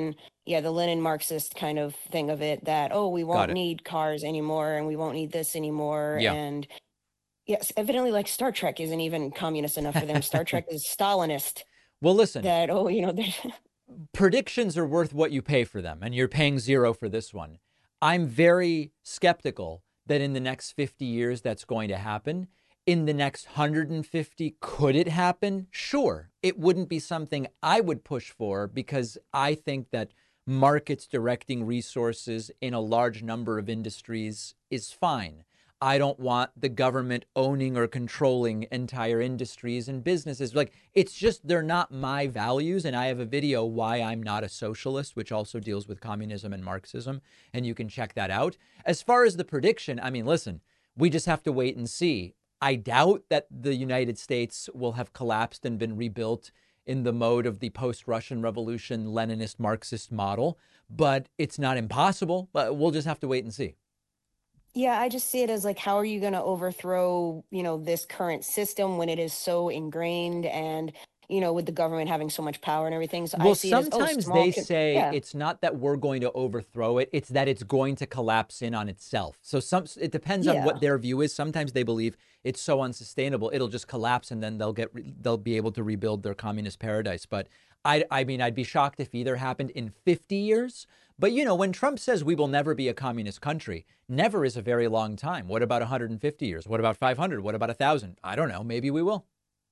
Lenin Marxist kind of thing of it, that, oh, we won't need cars anymore and we won't need this anymore. Yeah. And yes, evidently, like, Star Trek isn't even communist enough for them. Star Trek is Stalinist. Well, listen. That, predictions are worth what you pay for them, and you're paying zero for this one. I'm very skeptical that in the next 50 years that's going to happen. In the next 150, could it happen? Sure. It wouldn't be something I would push for, because I think that markets directing resources in a large number of industries is fine. I don't want the government owning or controlling entire industries and businesses. Like, it's just, they're not my values. And I have a video why I'm not a socialist, which also deals with communism and Marxism. And you can check that out. As far as the prediction, I mean, listen, we just have to wait and see. I doubt that the United States will have collapsed and been rebuilt in the mode of the post-Russian Revolution Leninist Marxist model, but it's not impossible. But we'll just have to wait and see. Yeah, I just see it as like, how are you going to overthrow, this current system when it is so ingrained and, with the government having so much power and everything? So well, I see sometimes they say it's not that we're going to overthrow it. It's that it's going to collapse in on itself. So it depends on what their view is. Sometimes they believe it's so unsustainable, it'll just collapse and then they'll be able to rebuild their communist paradise. But I mean, I'd be shocked if either happened in 50 years. But, when Trump says we will never be a communist country, never is a very long time. What about 150 years? What about 500? What about 1,000? I don't know. Maybe we will.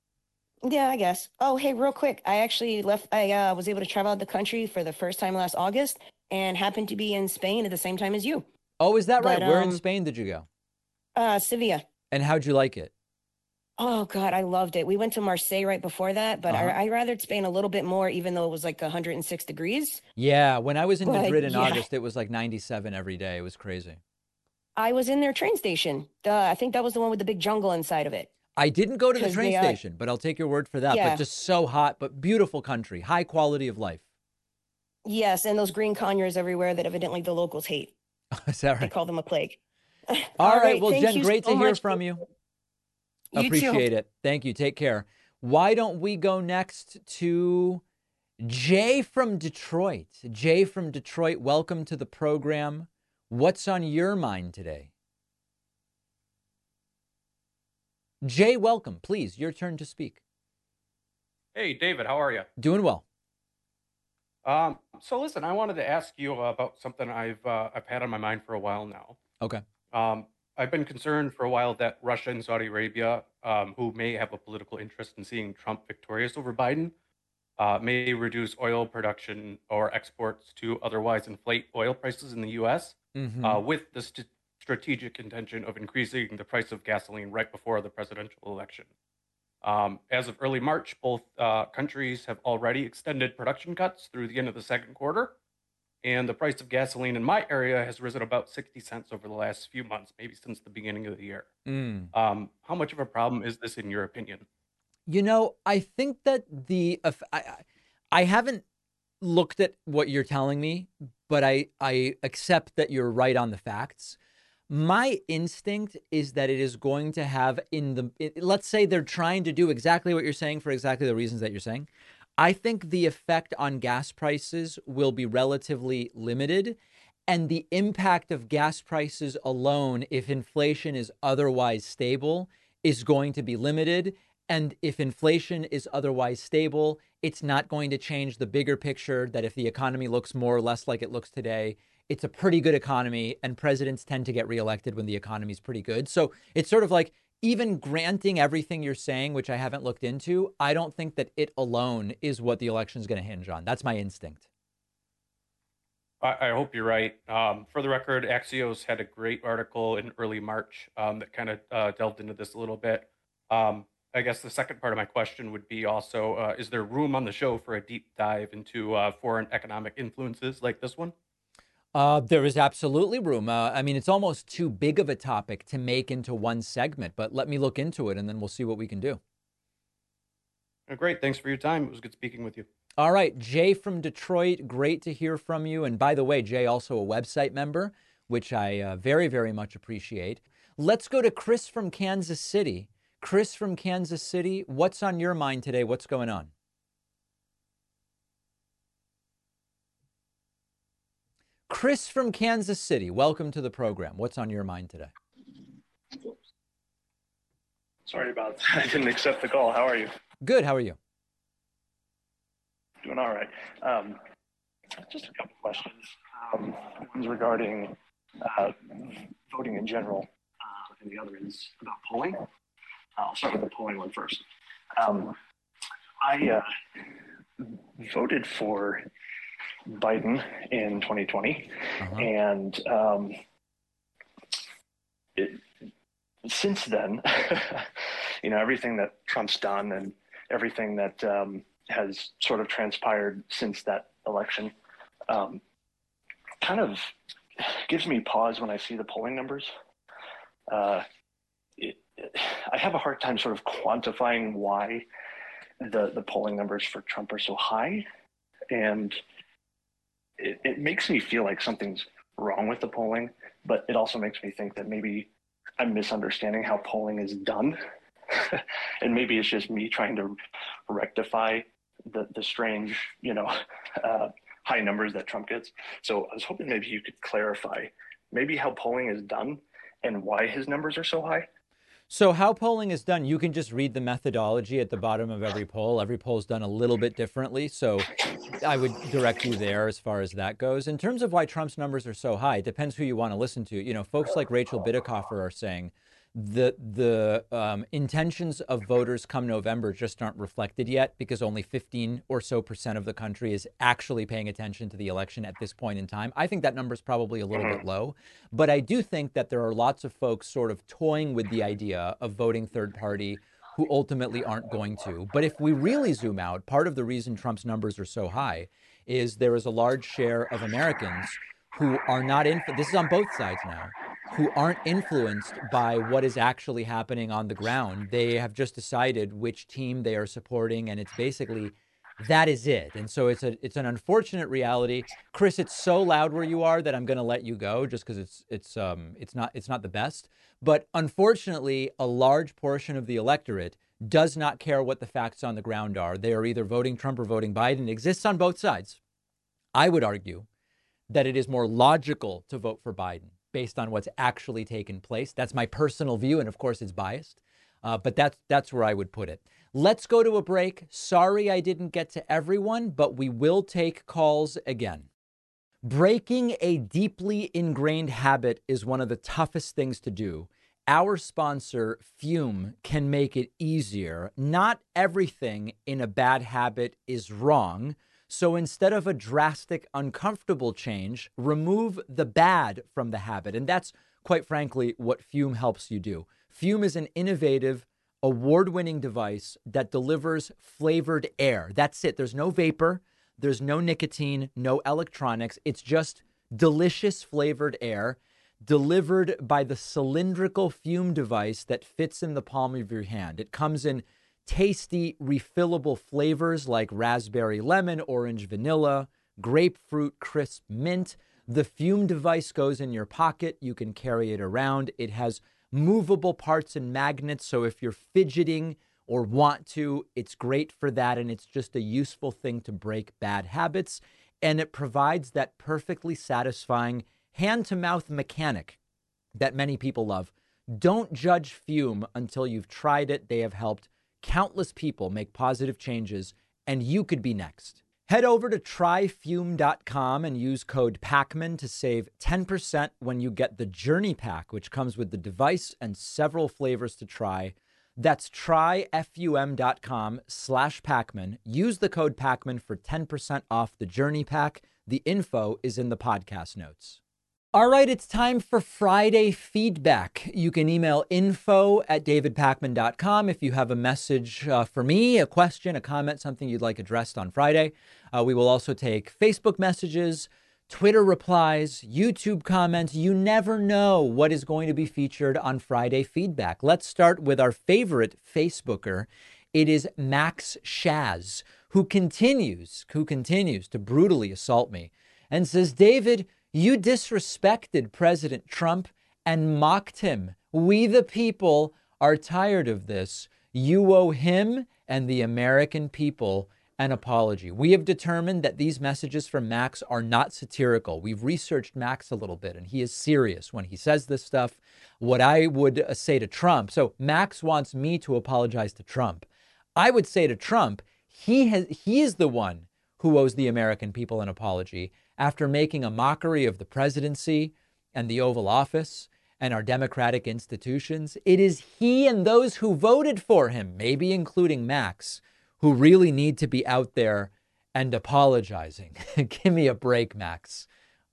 Yeah, I guess. Oh, hey, real quick. I actually I was able to travel out the country for the first time last August and happened to be in Spain at the same time as you. Oh, is that right? Where in Spain did you go? Sevilla. And how'd you like it? Oh, God, I loved it. We went to Marseille right before that, but I rathered Spain a little bit more, even though it was like 106 degrees. Yeah, when I was in Madrid in August, it was like 97 every day. It was crazy. I was in their train station. I think that was the one with the big jungle inside of it. I didn't go to the train station, but I'll take your word for that. Yeah. But just so hot, but beautiful country, high quality of life. Yes, and those green conures everywhere that evidently the locals hate. Is that right? They call them a plague. All right. Well, Jen, great to hear from you. You Appreciate too. it. Thank you. Take care. Why don't we go next to Jay from Detroit? Jay from Detroit, welcome to the program. What's on your mind today? Jay, welcome. Please, your turn to speak. Hey, David, how are you? Doing well. So listen, I wanted to ask you about something I've had on my mind for a while now. Okay. I've been concerned for a while that Russia and Saudi Arabia, who may have a political interest in seeing Trump victorious over Biden, may reduce oil production or exports to otherwise inflate oil prices in the U.S. With the strategic intention of increasing the price of gasoline right before the presidential election. As of early March, both countries have already extended production cuts through the end of the second quarter. And the price of gasoline in my area has risen about 60 cents over the last few months, maybe since the beginning of the year. How much of a problem is this in your opinion? I think that I haven't looked at what you're telling me, but I accept that you're right on the facts. My instinct is that it is going to have let's say they're trying to do exactly what you're saying for exactly the reasons that you're saying. I think the effect on gas prices will be relatively limited. And the impact of gas prices alone, if inflation is otherwise stable, is going to be limited. And if inflation is otherwise stable, it's not going to change the bigger picture that if the economy looks more or less like it looks today, it's a pretty good economy, and presidents tend to get reelected when the economy is pretty good. So it's sort of like, even granting everything you're saying, which I haven't looked into, I don't think that it alone is what the election is going to hinge on. That's my instinct. I hope you're right. For the record, Axios had a great article in early March that kind of delved into this a little bit. I guess the second part of my question would be also, is there room on the show for a deep dive into foreign economic influences like this one? There is absolutely room. I mean, it's almost too big of a topic to make into one segment, but let me look into it and then we'll see what we can do. Great. Thanks for your time. It was good speaking with you. All right. Jay from Detroit, great to hear from you. And by the way, Jay, also a website member, which I very, very much appreciate. Let's go to Chris from Kansas City. Chris from Kansas City, what's on your mind today? What's going on? Chris from Kansas City, welcome to the program. What's on your mind today? Sorry about that. I didn't accept the call. How are you? Good. How are you? Doing all right. Just a couple questions. One's regarding voting in general, and the other is about polling. I'll start with the polling one first. I voted for Biden in 2020, and since then, everything that Trump's done and everything that has sort of transpired since that election kind of gives me pause when I see the polling numbers. I have a hard time sort of quantifying why the polling numbers for Trump are so high, and it makes me feel like something's wrong with the polling, but it also makes me think that maybe I'm misunderstanding how polling is done. And maybe it's just me trying to rectify the strange, high numbers that Trump gets. So I was hoping maybe you could clarify maybe how polling is done and why his numbers are so high. So how polling is done, you can just read the methodology at the bottom of every poll. Every poll is done a little bit differently. So I would direct you there as far as that goes. In terms of why Trump's numbers are so high, it depends who you want to listen to. Folks like Rachel Bitecofer are saying the intentions of voters come November just aren't reflected yet because only 15% or so of the country is actually paying attention to the election at this point in time. I think that number is probably a little bit low, but I do think that there are lots of folks sort of toying with the idea of voting third party who ultimately aren't going to. But if we really zoom out, part of the reason Trump's numbers are so high is there is a large share of Americans who are not this is on both sides now, who aren't influenced by what is actually happening on the ground. They have just decided which team they are supporting, and it's basically that is it. And so it's an unfortunate reality. Chris, it's so loud where you are that I'm going to let you go just because it's not the best. But unfortunately, a large portion of the electorate does not care what the facts on the ground are. They are either voting Trump or voting Biden. It exists on both sides. I would argue that it is more logical to vote for Biden based on what's actually taken place. That's my personal view, and of course it's biased, but that's where I would put it. Let's go to a break. Sorry I didn't get to everyone, but we will take calls again. Breaking a deeply ingrained habit is one of the toughest things to do. Our sponsor, Fume, can make it easier. Not everything in a bad habit is wrong. So instead of a drastic, uncomfortable change, remove the bad from the habit. And that's, quite frankly, what Fume helps you do. Fume is an innovative, award-winning device that delivers flavored air. That's it. There's no vapor. There's no nicotine, no electronics. It's just delicious flavored air delivered by the cylindrical Fume device that fits in the palm of your hand. It comes in tasty, refillable flavors like raspberry lemon, orange vanilla, grapefruit crisp mint. The Fume device goes in your pocket. You can carry it around. It has movable parts and magnets, so if you're fidgeting or want to, it's great for that, and it's just a useful thing to break bad habits. and it provides that perfectly satisfying hand-to-mouth mechanic that many people love. Don't judge Fume until you've tried it. They have helped countless people make positive changes, and you could be next. Head over to tryfume.com and use code PACMAN to save 10% when you get the Journey Pack, which comes with the device and several flavors to try. That's tryfum.com/Pacman. Use the code Pacman for 10% off the Journey Pack. The info is in the podcast notes. All right, it's time for Friday feedback. You can email info@davidpacman.com if you have a message for me, a question, a comment, something you'd like addressed on Friday. We will also take Facebook messages, Twitter replies, YouTube comments. You never know what is going to be featured on Friday feedback. Let's start with our favorite Facebooker. It is Max Shaz, who continues to brutally assault me and says, David, you disrespected President Trump and mocked him. We, the people, are tired of this. You owe him and the American people an apology. We have determined that these messages from Max are not satirical. We've researched Max a little bit, and he is serious when he says this stuff. What I would say to Trump, so Max wants me to apologize to Trump. I would say to Trump, he is the one who owes the American people an apology after making a mockery of the presidency and the Oval Office and our democratic institutions. It is he and those who voted for him, maybe including Max, who really need to be out there and apologizing. Give me a break, Max.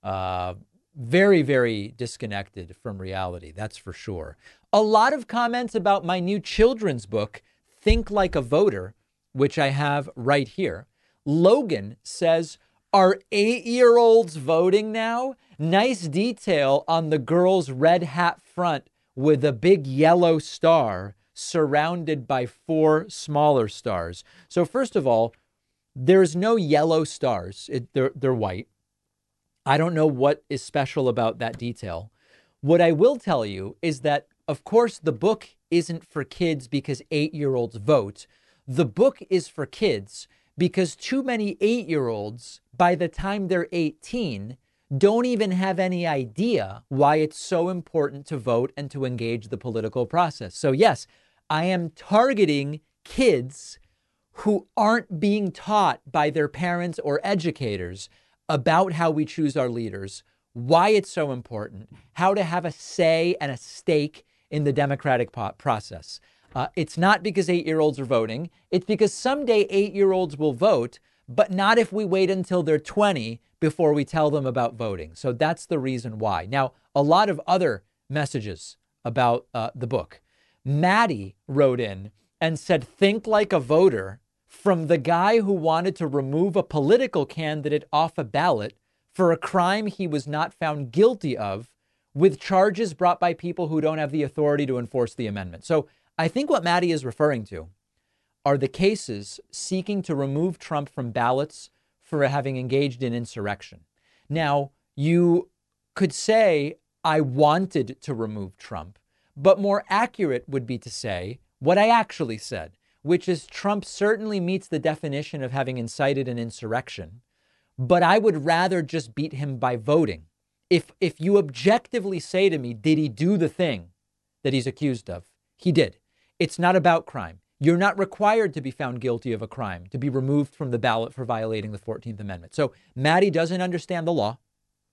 Very, very disconnected from reality, that's for sure. A lot of comments about my new children's book, Think Like a Voter, which I have right here. Logan says, are 8-year-olds voting now? Nice detail on the girl's red hat front with a big yellow star surrounded by 4 smaller stars. So first of all, there's no yellow stars. They're white. I don't know what is special about that detail. What I will tell you is that, of course, the book isn't for kids because 8-year-olds vote. The book is for kids because too many 8-year-olds, by the time they're 18, don't even have any idea why it's so important to vote and to engage the political process. So yes, I am targeting kids who aren't being taught by their parents or educators about how we choose our leaders, why it's so important, how to have a say and a stake in the democratic process. It's not because 8-year-olds are voting. It's because someday 8-year-olds will vote, but not if we wait until they're 20 before we tell them about voting. So that's the reason why. Now, a lot of other messages about the book. Maddie wrote in and said, think like a voter, from the guy who wanted to remove a political candidate off a ballot for a crime he was not found guilty of, with charges brought by people who don't have the authority to enforce the amendment. So I think what Maddie is referring to are the cases seeking to remove Trump from ballots for having engaged in insurrection. Now, you could say, I wanted to remove Trump, but more accurate would be to say what I actually said, which is Trump certainly meets the definition of having incited an insurrection, but I would rather just beat him by voting. If you objectively say to me, did he do the thing that he's accused of? He did. It's not about crime. You're not required to be found guilty of a crime to be removed from the ballot for violating the 14th Amendment. So Maddie doesn't understand the law.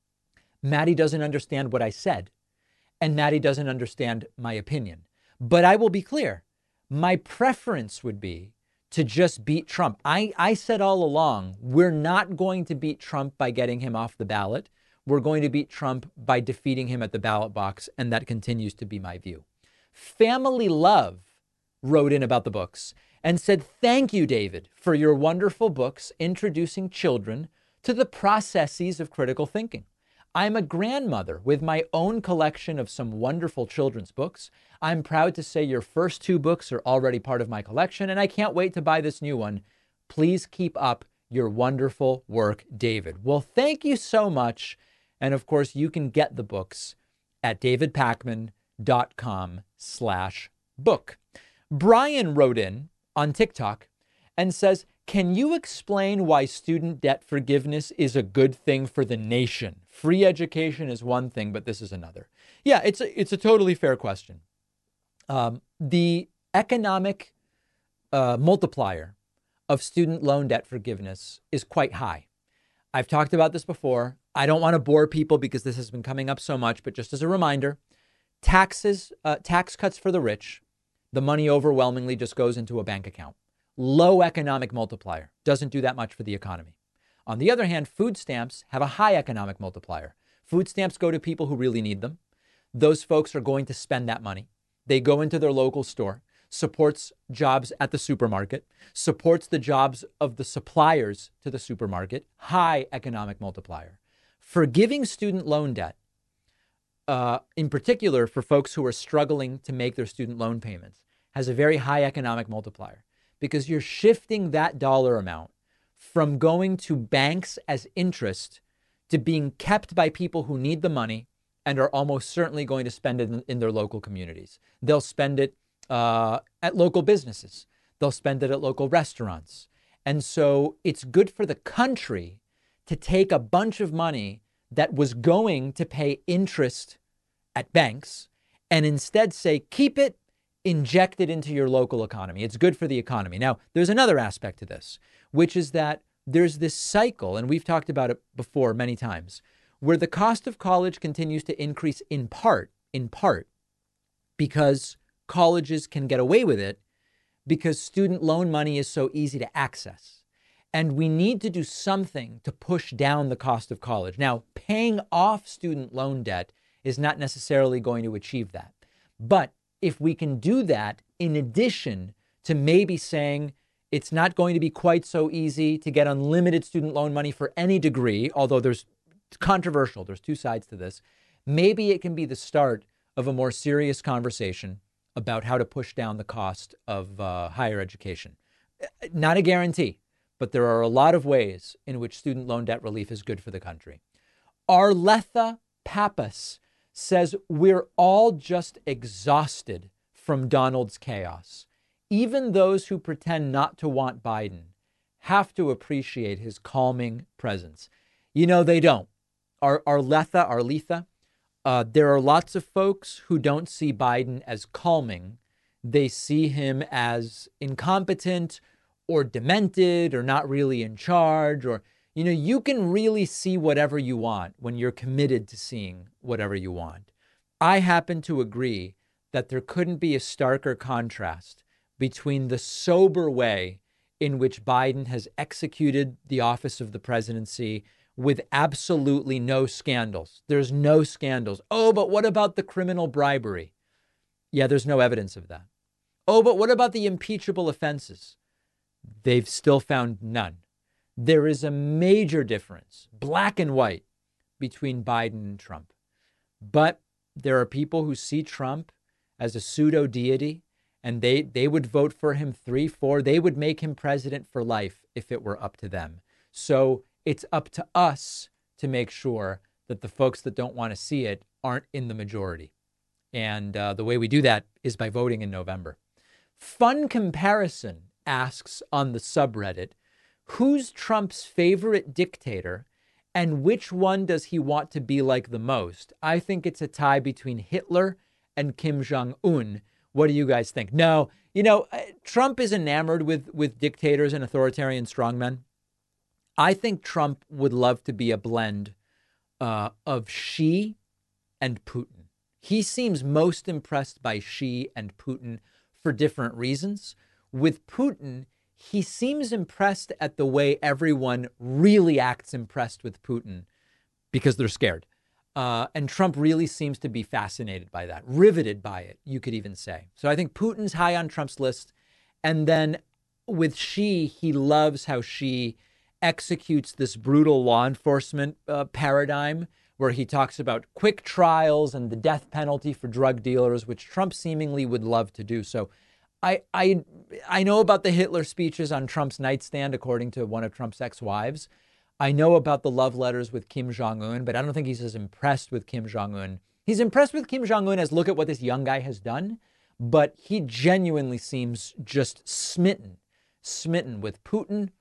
Maddie doesn't understand what I said. And Maddie doesn't understand my opinion. But I will be clear. My preference would be to just beat Trump. I said all along, we're not going to beat Trump by getting him off the ballot. We're going to beat Trump by defeating him at the ballot box. And that continues to be my view. Family Love wrote in about the books and said, thank you, David, for your wonderful books introducing children to the processes of critical thinking. I'm a grandmother with my own collection of some wonderful children's books. I'm proud to say your first 2 books are already part of my collection, and I can't wait to buy this new one. Please keep up your wonderful work, David. Well, thank you so much. And of course, you can get the books at davidpacman.com/book. Brian wrote in on TikTok and says, Can you explain why student debt forgiveness is a good thing for the nation? Free education is one thing, but this is another. Yeah, it's a totally fair question. The economic multiplier of student loan debt forgiveness is quite high. I've talked about this before. I don't want to bore people because this has been coming up so much, but just as a reminder, tax cuts for the rich, the money overwhelmingly just goes into a bank account. Low economic multiplier, doesn't do that much for the economy. On the other hand, food stamps have a high economic multiplier. Food stamps go to people who really need them. Those folks are going to spend that money. They go into their local store, supports jobs at the supermarket, supports the jobs of the suppliers to the supermarket, high economic multiplier. Forgiving student loan debt, in particular for folks who are struggling to make their student loan payments, has a very high economic multiplier because you're shifting that dollar amount from going to banks as interest to being kept by people who need the money and are almost certainly going to spend it in their local communities. They'll spend it at local businesses. They'll spend it at local restaurants. And so it's good for the country to take a bunch of money that was going to pay interest at banks and instead say, keep it, inject it into your local economy. It's good for the economy. Now, there's another aspect to this, which is that there's this cycle, and we've talked about it before many times, where the cost of college continues to increase in part, because colleges can get away with it because student loan money is so easy to access. And we need to do something to push down the cost of college. Now, paying off student loan debt is not necessarily going to achieve that. But if we can do that, in addition to maybe saying it's not going to be quite so easy to get unlimited student loan money for any degree, although there's controversial, there's two sides to this, maybe it can be the start of a more serious conversation about how to push down the cost of higher education. Not a guarantee, but there are a lot of ways in which student loan debt relief is good for the country. Arletha Pappas says we're all just exhausted from Donald's chaos. Even those who pretend not to want Biden have to appreciate his calming presence. You know, they don't. Arletha, there are lots of folks who don't see Biden as calming. They see him as incompetent or demented or not really in charge, or, you know, you can really see whatever you want when you're committed to seeing whatever you want. I happen to agree that there couldn't be a starker contrast between the sober way in which Biden has executed the office of the presidency with absolutely no scandals. There's no scandals. Oh, but what about the criminal bribery? Yeah, there's no evidence of that. Oh, but what about the impeachable offenses? They've still found none. There is a major difference, black and white, between Biden and Trump. But there are people who see Trump as a pseudo deity, and they would vote for him 3-4. They would make him president for life if it were up to them. So it's up to us to make sure that the folks that don't want to see it aren't in the majority. And the way we do that is by voting in November. Fun Comparison asks on the subreddit, who's Trump's favorite dictator and which one does he want to be like the most? I think it's a tie between Hitler and Kim Jong-un. What do you guys think? No, you know, Trump is enamored with dictators and authoritarian strongmen. I think Trump would love to be a blend of Xi and Putin. He seems most impressed by Xi and Putin for different reasons. With Putin, he seems impressed at the way everyone really acts impressed with Putin because they're scared. And Trump really seems to be fascinated by that, riveted by it, you could even say. So I think Putin's high on Trump's list. And then with Xi, he loves how Xi executes this brutal law enforcement paradigm where he talks about quick trials and the death penalty for drug dealers, which Trump seemingly would love to do. So I know about the Hitler speeches on Trump's nightstand, according to one of Trump's ex-wives. I know about the love letters with Kim Jong-un, but I don't think he's as impressed with Kim Jong-un. He's impressed with Kim Jong-un as look at what this young guy has done, but he genuinely seems just smitten with Putin,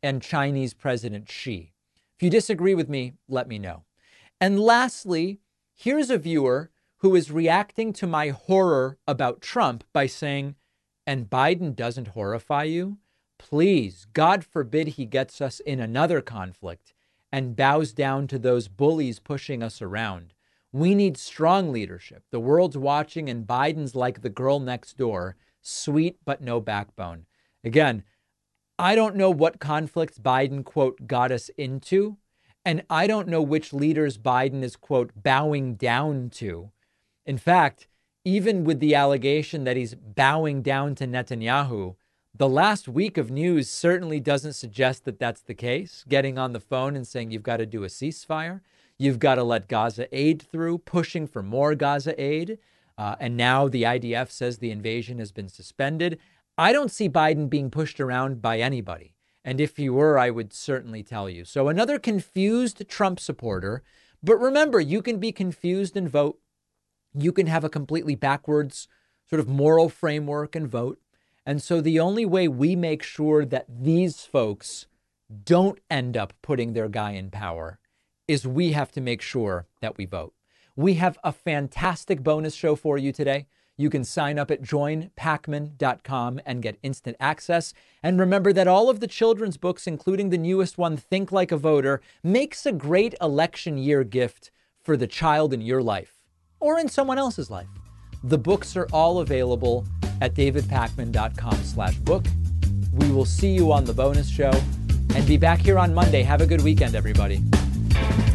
and Chinese President Xi. If you disagree with me, let me know. And lastly, here's a viewer who is reacting to my horror about Trump by saying, and Biden doesn't horrify you? Please, God forbid he gets us in another conflict and bows down to those bullies pushing us around. We need strong leadership. The world's watching and Biden's like the girl next door, sweet but no backbone. Again, I don't know what conflicts Biden, quote, got us into, and I don't know which leaders Biden is, quote, bowing down to. In fact, even with the allegation that he's bowing down to Netanyahu, the last week of news certainly doesn't suggest that that's the case. Getting on the phone and saying you've got to do a ceasefire, you've got to let Gaza aid through, pushing for more Gaza aid. And now the IDF says the invasion has been suspended. I don't see Biden being pushed around by anybody. And if he were, I would certainly tell you. So another confused Trump supporter. But remember, you can be confused and vote. You can have a completely backwards sort of moral framework and vote. And so the only way we make sure that these folks don't end up putting their guy in power is we have to make sure that we vote. We have a fantastic bonus show for you today. You can sign up at joinpacman.com and get instant access. And remember that all of the children's books, including the newest one, Think Like a Voter, makes a great election year gift for the child in your life or in someone else's life. The books are all available at davidpacman.com/book. We will see you on the bonus show and be back here on Monday. Have a good weekend, everybody.